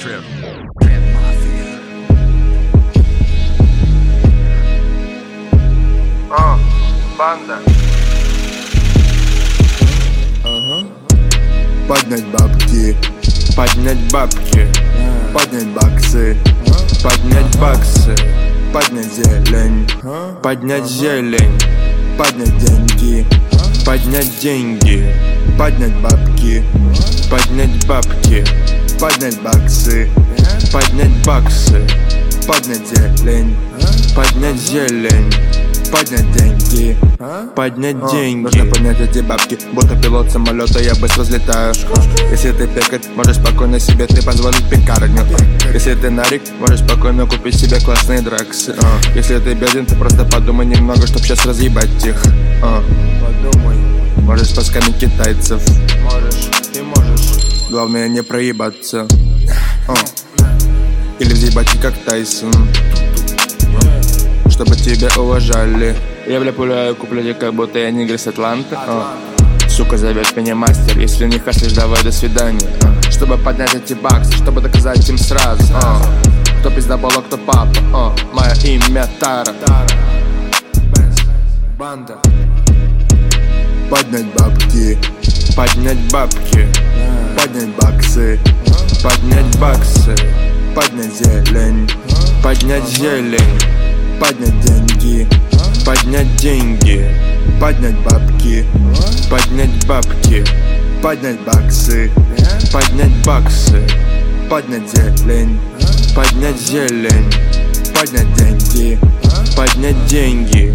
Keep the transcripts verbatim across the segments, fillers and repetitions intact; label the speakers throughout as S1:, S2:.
S1: Trip. Trip Mafia.
S2: А, банда.
S3: Ага. Поднять бабки,
S2: Поднять бабки,
S3: поднять баксы,
S2: поднять баксы,
S3: поднять зелень,
S2: поднять зелень,
S3: поднять деньги,
S2: поднять деньги,
S3: поднять бабки,
S2: поднять бабки,
S3: поднять баксы,
S2: поднять баксы,
S3: поднять зелень,
S2: поднять зелень,
S3: поднять деньги.
S2: поднять
S3: А,
S2: деньги.
S3: Нужно поднять эти бабки, будто пилот самолета, я быстро взлетаю. Если ты пекарь, можешь спокойно себе ты позволить пекарню. Если ты нарик, можешь спокойно купить себе классные драксы. А, Если ты беден, ты просто подумай немного, чтоб сейчас разъебать их. А,
S2: Подумай,
S3: Можешь с пасками китайцев,
S2: можешь, ты можешь.
S3: главное не проебаться. А, Или взъебать их как Тайсон, чтобы тебя уважали.
S2: Я, бля, пуляю куплете, как будто я нигер с Атланты. а. Сука, зовет меня мастер, если не хаслишь, давай до свидания. а. Чтобы поднять эти баксы, чтобы доказать им сразу. а. Кто пиздобол, а кто папа, а. Мое имя Тара. Банда.
S3: Поднять бабки,
S2: Поднять бабки,
S3: поднять баксы,
S2: поднять баксы,
S3: поднять зелень,
S2: поднять зелень,
S3: поднять деньги,
S2: поднять деньги,
S3: поднять бабки,
S2: поднять бабки,
S3: поднять баксы,
S2: поднять баксы,
S3: поднять зелень,
S2: поднять зелень,
S3: поднять деньги.
S2: поднять деньги.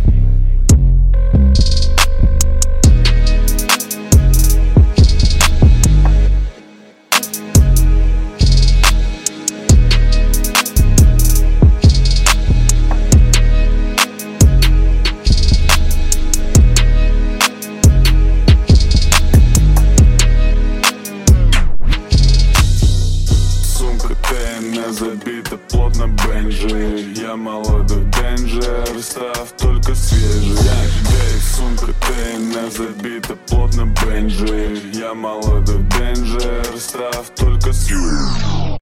S4: Забита плотно бенджи. Я молодой денджер, став только свежий. Эй, сумка тайна забита плотно бенджи. Я молодой денджер, став только свежий.